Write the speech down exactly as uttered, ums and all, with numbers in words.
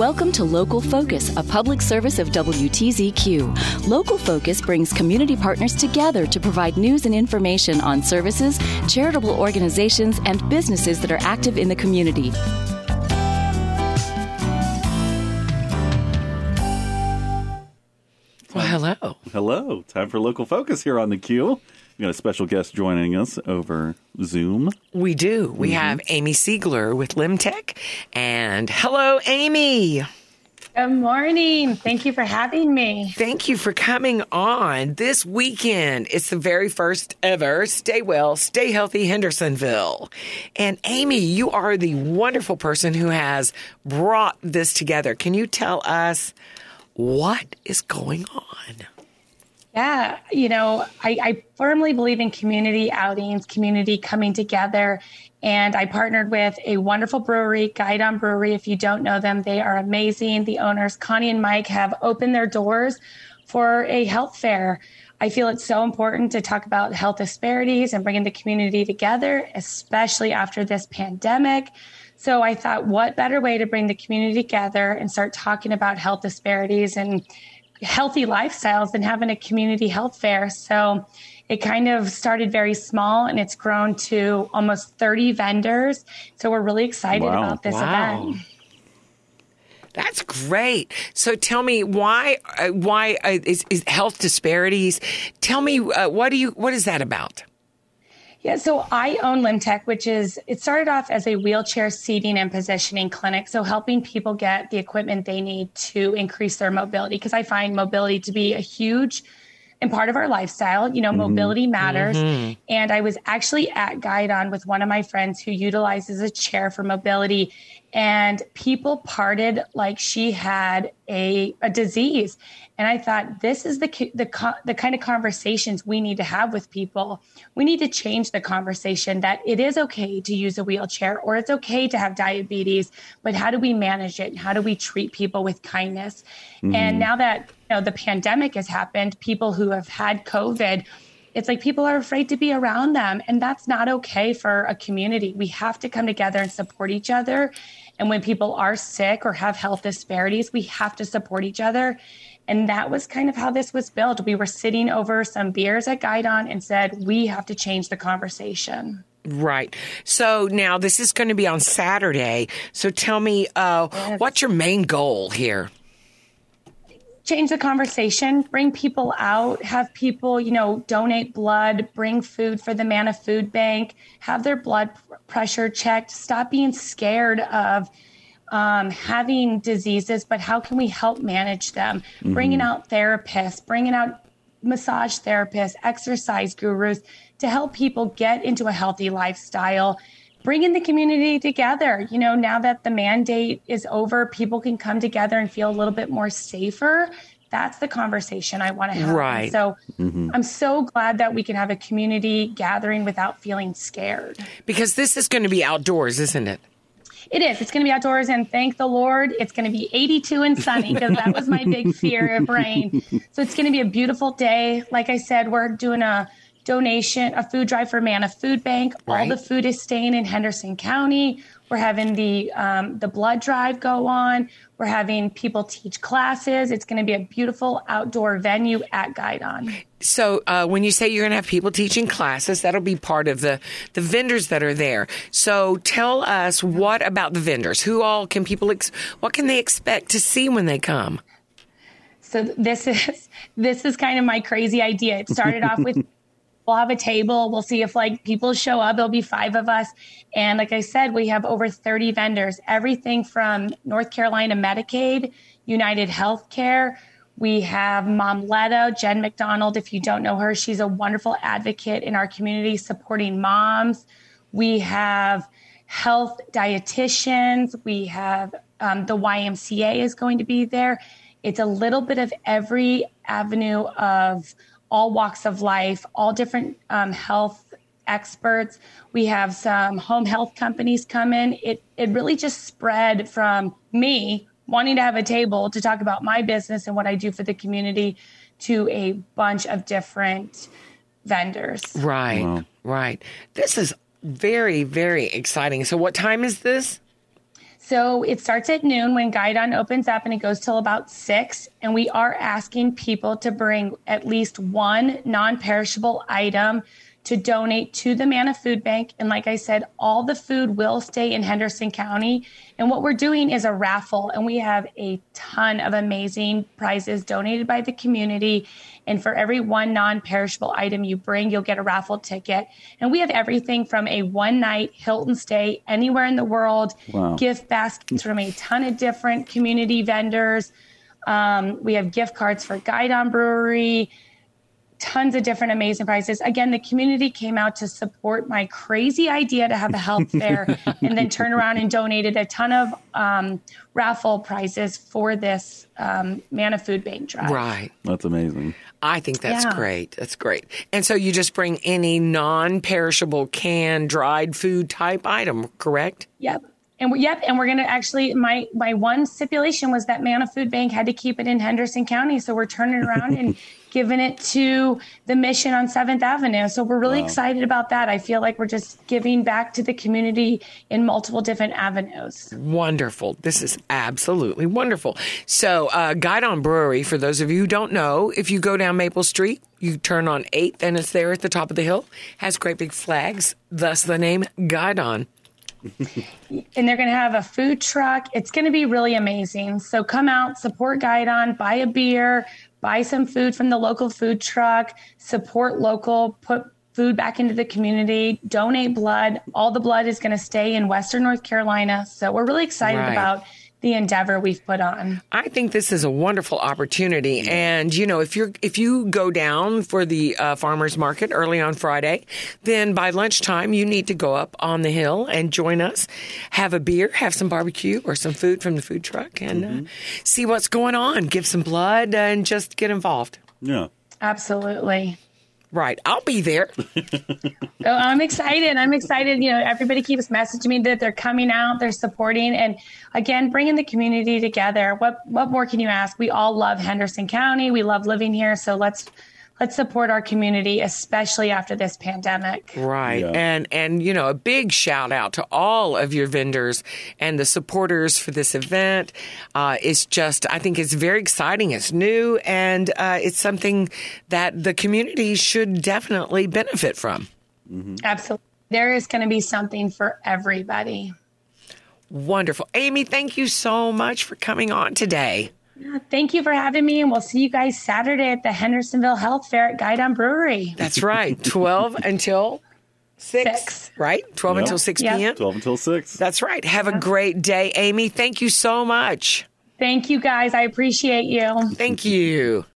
Welcome to Local Focus, a public service of W T Z Q. Local Focus brings community partners together to provide news and information on services, charitable organizations, and businesses that are active in the community. Well, hello. Hello. Time for Local Focus here on the Q. We got a special guest joining us over Zoom. We do. We mm-hmm. have Amy Siegler with Limtech. And hello, Amy. Good morning. Thank you for having me. Thank you for coming on this weekend. It's the very first ever Stay Well, Stay Healthy Hendersonville. And Amy, you are the wonderful person who has brought this together. Can you tell us what is going on? Yeah, you know, I, I firmly believe in community outings, community coming together. And I partnered with a wonderful brewery, Guidon Brewery. If you don't know them, they are amazing. The owners, Connie and Mike, have opened their doors for a health fair. I feel it's so important to talk about health disparities and bringing the community together, especially after this pandemic. So I thought, what better way to bring the community together and start talking about health disparities and healthy lifestyles than having a community health fair. So it kind of started very small and it's grown to almost thirty vendors. So we're really excited wow. about this wow. event. That's great. So tell me why, uh, why uh, is, is health disparities? Tell me, uh, what do you, what is that about? Yeah, so I own Limtech, which is, it started off as a wheelchair seating and positioning clinic. So helping people get the equipment they need to increase their mobility, because I find mobility to be a huge and part of our lifestyle. You know, mm-hmm. mobility matters. Mm-hmm. And I was actually at Guidon with one of my friends who utilizes a chair for mobility, and people parted like she had a, a disease. And I thought, this is the, the the kind of conversations we need to have with people. We need to change the conversation that it is okay to use a wheelchair or it's okay to have diabetes, but how do we manage it? How do we treat people with kindness? Mm-hmm. And now that you know the pandemic has happened, people who have had COVID, it's like people are afraid to be around them. And that's not okay for a community. We have to come together and support each other. And when people are sick or have health disparities, we have to support each other. And that was kind of how this was built. We were sitting over some beers at Guidon and said, we have to change the conversation. Right. So now this is going to be on Saturday. So tell me, uh, yes. what's your main goal here? Change the conversation, bring people out, have people, you know, donate blood, bring food for the Manna Food Bank, have their blood pressure checked, stop being scared of um, having diseases, but how can we help manage them? Mm-hmm. Bringing out therapists, bringing out massage therapists, exercise gurus to help people get into a healthy lifestyle. Bringing the community together. You know, now that the mandate is over, people can come together and feel a little bit more safer. That's the conversation I want to have. Right. And so mm-hmm. I'm so glad that we can have a community gathering without feeling scared. Because this is going to be outdoors, isn't it? It is. It's going to be outdoors, and thank the Lord, it's going to be eighty-two and sunny, because that was my big fear of rain. So it's going to be a beautiful day. Like I said, we're doing a donation, a food drive for Manna Food Bank. Right. All the food is staying in Henderson County. We're having the um, the blood drive go on. We're having people teach classes. It's going to be a beautiful outdoor venue at Guidon. So uh, when you say you're going to have people teaching classes, that'll be part of the, the vendors that are there. So tell us, what about the vendors? Who all can people, ex- what can they expect to see when they come? So this is this is kind of my crazy idea. It started off with, we'll have a table. We'll see if like people show up. There'll be five of us. And like I said, we have over thirty vendors, everything from North Carolina Medicaid, United Healthcare. We have Mom Leto, Jen McDonald. If you don't know her, she's a wonderful advocate in our community supporting moms. We have health dietitians. We have um, the Y M C A is going to be there. It's a little bit of every avenue of all walks of life, all different um, health experts. We have some home health companies come in. It it really just spread from me wanting to have a table to talk about my business and what I do for the community to a bunch of different vendors. Right, wow. right. This is very, very exciting. So what time is this? So it starts at noon when Guidon opens up and it goes till about six. And we are asking people to bring at least one non-perishable item to donate to the Manna Food Bank. And like I said, all the food will stay in Henderson County. And what we're doing is a raffle, and we have a ton of amazing prizes donated by the community. And for every one non-perishable item you bring, you'll get a raffle ticket. And we have everything from a one-night Hilton stay anywhere in the world, wow. gift baskets from a ton of different community vendors. Um, we have gift cards for Guidon Brewery, tons of different amazing prizes. Again, the community came out to support my crazy idea to have a health fair and then turn around and donated a ton of um, raffle prizes for this um, Manna Food Bank drive. Right. That's amazing. I think that's Yeah. great. That's great. And so you just bring any non-perishable canned, dried food type item, correct? Yep. And we're, yep, and we're going to actually, my my one stipulation was that Manna Food Bank had to keep it in Henderson County. So we're turning around and giving it to the Mission on seventh Avenue. So we're really Wow. excited about that. I feel like we're just giving back to the community in multiple different avenues. Wonderful. This is absolutely wonderful. So uh, Guidon Brewery, for those of you who don't know, if you go down Maple Street, you turn on eighth and it's there at the top of the hill, has great big flags, thus the name Guidon. And they're going to have a food truck. It's going to be really amazing. So come out, support Guidon, buy a beer, buy some food from the local food truck, support local, put food back into the community, donate blood. All the blood is going to stay in Western North Carolina. So we're really excited Right. about the endeavor we've put on. I think this is a wonderful opportunity. And, you know, if you're if you go down for the uh, farmers market early on Friday, then by lunchtime, you need to go up on the hill and join us, have a beer, have some barbecue or some food from the food truck and mm-hmm. uh, see what's going on, give some blood and just get involved. Yeah. Absolutely. Right. I'll be there. Oh, I'm excited. I'm excited. You know, everybody keeps messaging me that they're coming out, they're supporting. And again, bringing the community together. What what more can you ask? We all love Henderson County. We love living here. So let's let's support our community, especially after this pandemic. Right. Yeah. And, and, you know, a big shout out to all of your vendors and the supporters for this event. Uh, it's just, I think it's very exciting. It's new and uh, it's something that the community should definitely benefit from. Mm-hmm. Absolutely. There is going to be something for everybody. Wonderful. Amy, thank you so much for coming on today. Thank you for having me, and we'll see you guys Saturday at the Hendersonville Health Fair at Guidon Brewery. That's right. twelve until six, Six. right? twelve Yep. until six Yep. p.m. twelve until six. That's right. Have a great day, Amy. Thank you so much. Thank you, guys. I appreciate you. Thank you.